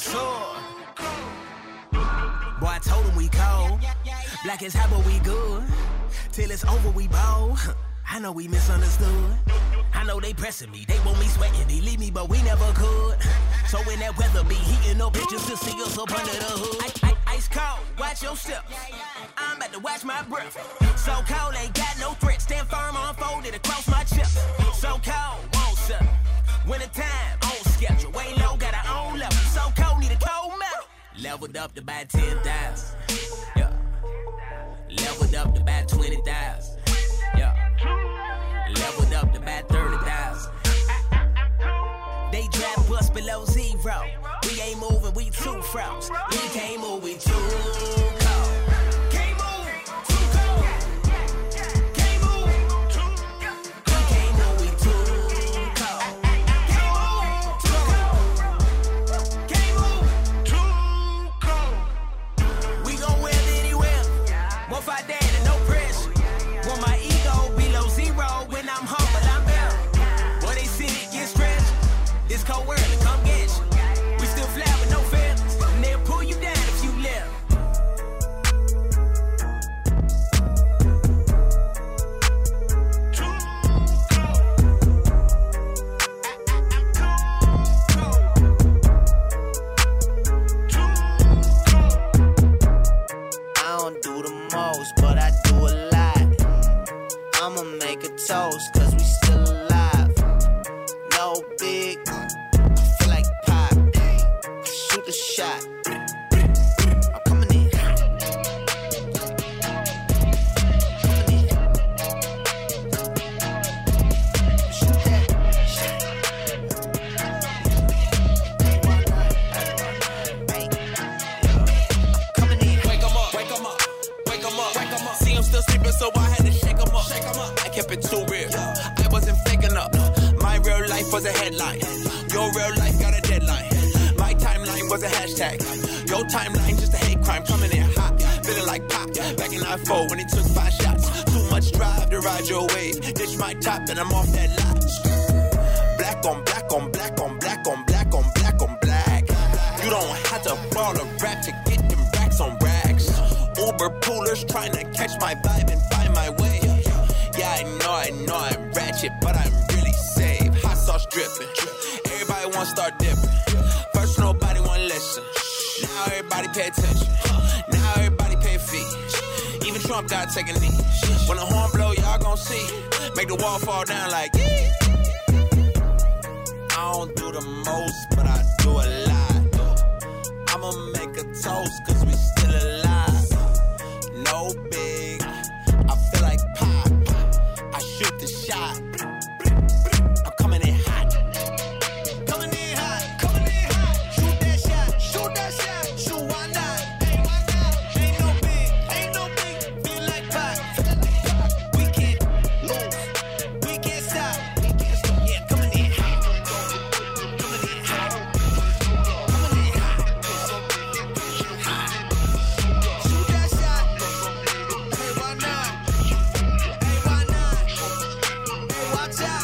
sword. Boy, I told him we cold. Black is hot, but we good. Till it's over, we bold. I know we misunderstood. I know they pressing me, they want me sweating, they leave me, but we never could. So when that weather be heating up, bitches to see us up under the hood. Ice cold, watch your steps. I'm about to watch my breath. So cold, ain't got no threat. Stand firm, unfolded across my chest. So cold, won't settle. Winter time, on schedule. Way low, got our own level. So cold, need a cold metal. Leveled up to buy 10,000. Yeah. Leveled up to buy 20,000. Yeah. Leveled up to buy 30,000. They draft us below zero. We ain't moving, we too froze. We can't move, we too cold. Can't move, too cold. Can't move, too cold. We can't move, we too cold. Can't move, too cold. Can't move, too cold. We gon' wear anywhere. More fight down and no pressure. Want my ego below zero. When I'm humble, I'm better. When they see it get stretched, it's cold world, come get you. We still fly with no feathers, and they'll pull you down if you left. I don't do the most, but I do a lot. I'ma make a toast, cause we still alive. No big, I feel like pop. Shoot the shot. I'm coming in. Coming in. Shoot that shot. Coming in. Wake 'em up, wake 'em up, wake 'em up, wake 'em up. See, I'm still sleeping, so I had to shake 'em up. Shake 'em up. I kept it too real. I wasn't faking up. My real life was a headline. Your real life got a deadline. My timeline was a hashtag. Your timeline just a hate crime. Coming in hot, feeling like pop. Back in '94 when it took 5 shots. Too much drive to ride your wave. Ditch my top, then I'm off that lot. Black on black on black on black on black on black on black. You don't have to ball a rap to get them racks on racks. Uber poolers trying to catch my vibe and find my way. Yeah, I know I'm ratchet, but I'm really safe. Hot sauce dripping. Everybody wanna start dipping. First nobody wanna listen. Now everybody pay attention. Now everybody pay a fee. Even Trump got taking knee. When the horn blow, y'all gon' see. Make the wall fall down like yeah. I don't do the most, but I do a lot. I'ma make a toast, cause we still alive. No big, I feel like pop. I shoot the shot. I'm coming in hot. Coming in hot, coming in hot. Shoot that shot, shoot that shot. Shoot, why not? Ain't no big, feel like pop. We can't lose, we can't stop. Yeah, coming in hot. Coming in hot. Coming in hot. Shoot that shot. Hey, why not? Hey, why not? Hey, watch out.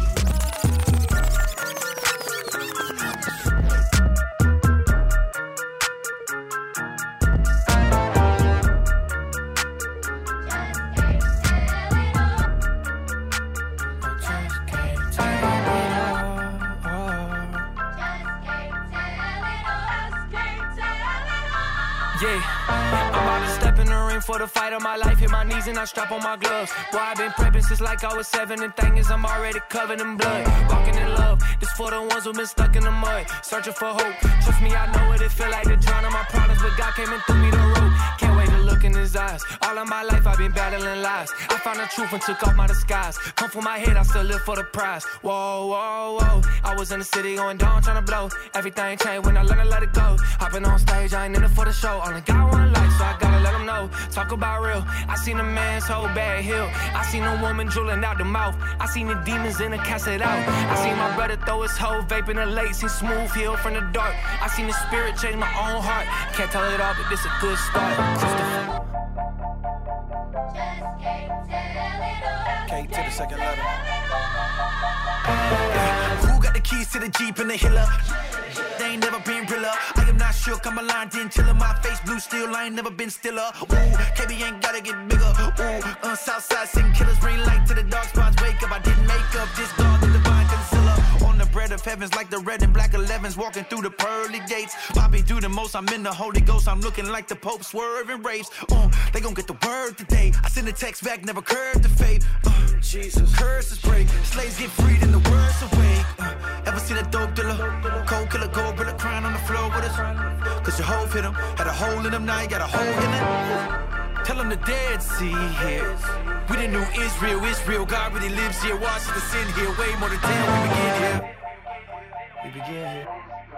Yeah, I'm about to step in the ring for the fight of my life. Hit my knees and I strap on my gloves. Boy, I've been prepping since like I was 7. And thing is, I'm already covered in blood. Walking in love, this for the ones who been stuck in the mud. Searching for hope. Trust me, I know what it feel like to drown in my problems. But God came and threw me the rope. Can't wait to look in his eyes. All of my life, I've been battling lies. I found the truth and took off my disguise. Come for my head, I still live for the prize. Whoa, whoa, whoa. I was in the city going down, trying to blow. Everything changed when I learned to let it go. Hopping on stage, I ain't in it for the show. Only got one life, so I gotta let them know. Talk about real. I seen a man's whole bad hill. I seen a woman drooling out the mouth. I seen the demons in the cast it out. I seen my brother throw his hoe vape in the lake. Seen smooth heal from the dark. I seen the spirit change my own heart. Can't tell it all, but this a good start. K to the second letter. Who got the keys to the Jeep and the Hiller? They ain't never been realer. I am not shook, I'm a lion, didn't chill. My face blue still, I ain't never been stiller. Ooh, KB ain't gotta get bigger. Ooh, Southside sing killers, bring light to the dark spots. Wake up, I didn't make up this God, the divine concealer. On the bread of heavens, like the red and black 11s, walking through the pearly gates. Poppy do the most, I'm in the Holy Ghost. I'm looking like the Pope, swerving raves. They gon' get the word today. I send a text back, never curved the fate. Jesus, curses break, slaves get freed and the words awake. Ever seen a dope dealer? Cold killer, gold brother crying on the floor with us. Cause your hove hit him, had a hole in him, now you got a hole in it. Tell him the Dead Sea here. We the new Israel, Israel, God really lives here. Watch the sin here, way more than 10. We begin here. We begin here.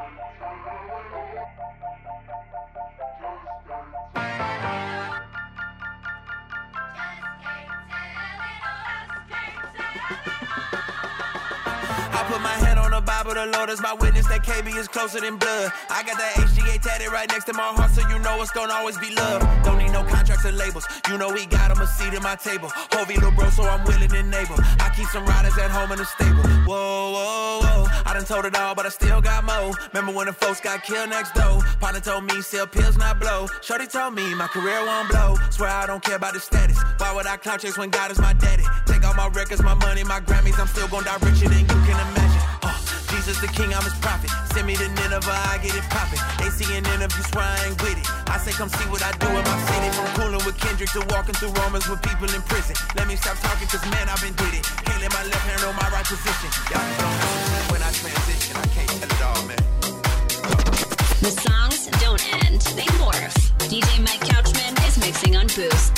Put my hand on the Bible, the Lord is my witness that KB is closer than blood. I got that HGA tatted right next to my heart, so you know it's gonna always be love. Don't need no contracts or labels, you know he got him a seat at my table. Hovey little bro, so I'm willing and able. I keep some riders at home in the stable. Whoa, whoa, whoa, I done told it all, but I still got more. Remember when the folks got killed next door? Partner told me, sell pills, not blow. Shorty told me, my career won't blow. Swear I don't care about the status. Why would I clout chase when God is my daddy? Take all my records, my money, my Grammys, I'm still gonna die richer than you can imagine. Jesus the king, I'm his prophet. Send me to Nineveh, I get it poppin'. They see an interview, swear I ain't with it. I say come see what I do in my city. From cooling with Kendrick to walking through Romans with people in prison. Let me stop talking, cause man, I've been did it. Can't let my left hand on my right position. Y'all just don't know when I transition, I can't tell it all, man. The songs don't end, they morph. DJ Mike Couchman is mixing on Boost.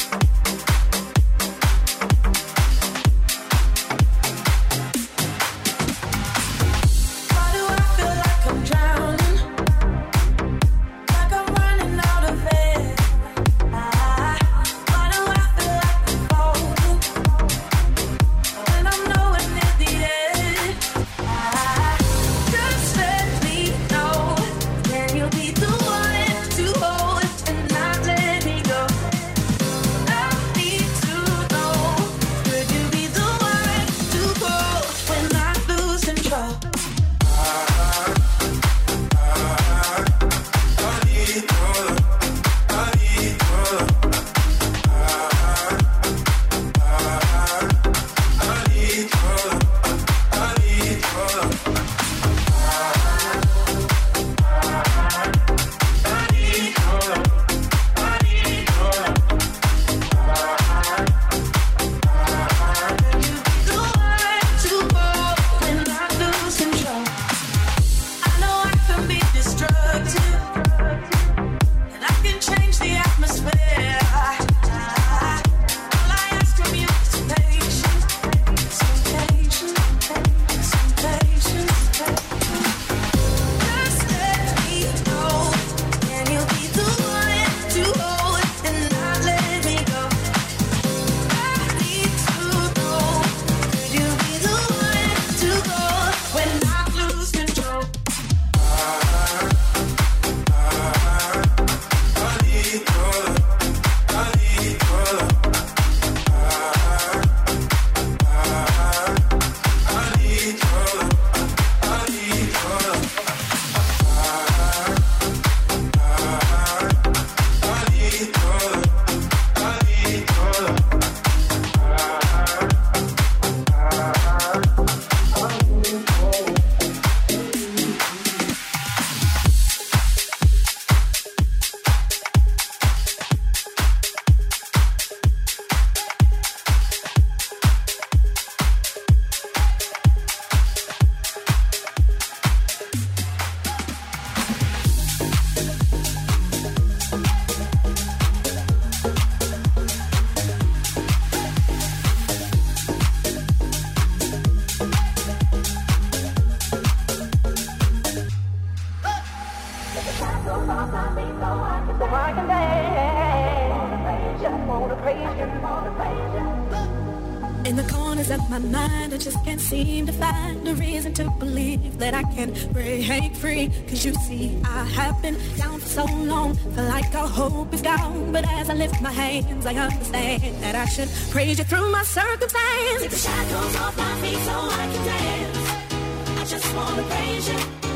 In the corners of my mind, I just can't seem to find a reason to believe that I can break free. Cause you see, I have been down for so long, feel like all hope is gone. But as I lift my hands, I understand that I should praise you through my circumstance. Take the shackles off my feet so I can dance. I just wanna praise you. I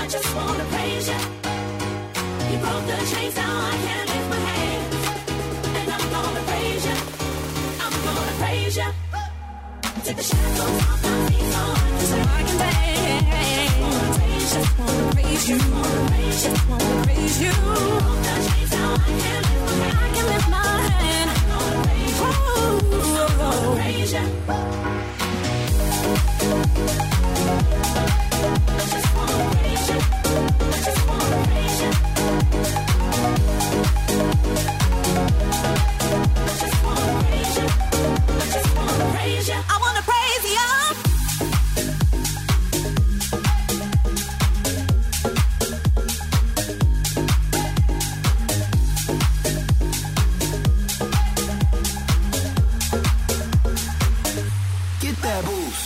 just wanna praise you. You broke the chains, now I can't lift my hands. And I'm gonna praise you. I'm gonna praise you. Take the shackles off my feet so I can dance. Just wanna praise you. Just wanna praise you. Just wanna praise you. You broke the chains, now I can't lift my hand. I can lift my hand. I'm gonna praise you. I'm gonna praise you. I just wanna praise you. I just wanna praise you. I just wanna praise you. I just wanna praise you. I wanna praise you. Get that boost.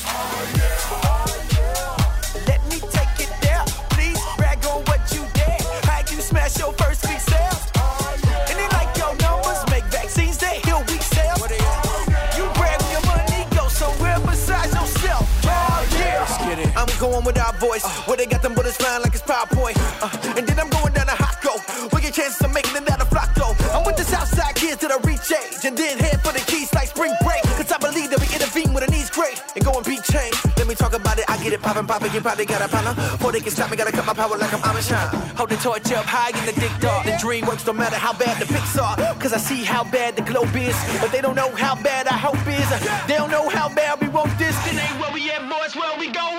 Let me take it there. Please brag on what you did. How you smash your first week sales. And they like your numbers, make vaccines that heal weak cells. You brag when your money go somewhere besides yourself. Oh yeah. Let's get it. I'm going with our voice. Where they got them bullets flying like it's PowerPoint. And then I'm going down to Hosco. We get chances of making it out of flock though. I'm with the Southside kids till I reach age. And then head for the keys like spring break. Cause I believe that we intervene when the needs great. And go and beat change. Let me talk about it. I get it poppin', you probably got a problem. Before they can stop me, gotta cut my power like I'm Amish. Hold the torch up high in the dick dark. The dream works no matter how bad the pics are. Cause I see how bad the globe is. But they don't know how bad our hope is. They don't know how bad we want this. It ain't where we at, boys, where we going.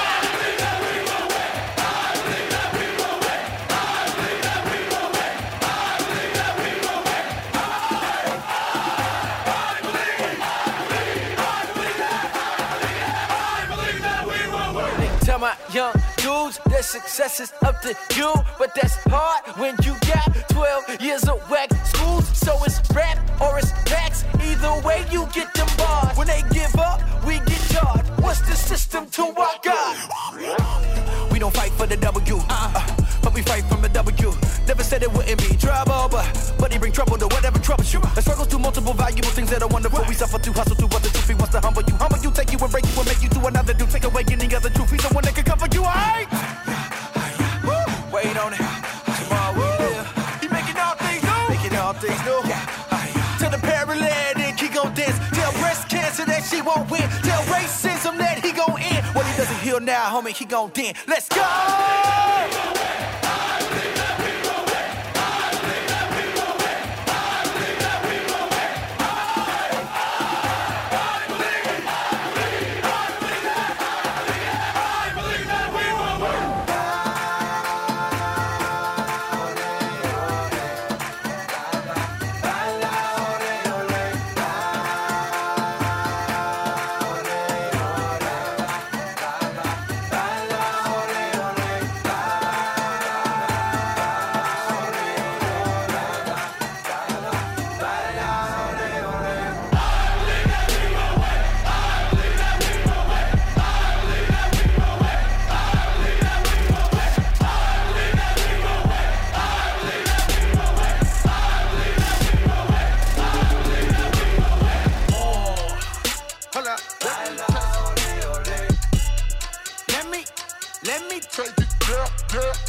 Tell my young dudes that success is up to you, but that's hard when you got 12 years of whack schools. So it's rap or it's facts. Either way, you get them bars. When they give up, we get charged. What's the system to our God? We don't fight for the W, but we fight from the W. Never said it wouldn't be trouble, but he bring trouble to whatever troubles you. I struggle through multiple valuable things that are wonderful. We suffer to hustle through what the truth. He wants to humble you, take you and break you and make you to another dude. Take away any other truth. He's the one that can cover you, alright? Wait on it. Tomorrow we live. He making all things new. Making all things new. Tell the paralytic he gon' dance. Tell breast cancer that she won't win. Tell racism that he gon' end. What he doesn't heal now, homie, he gon' dance. Let's go! Let me take it, yeah.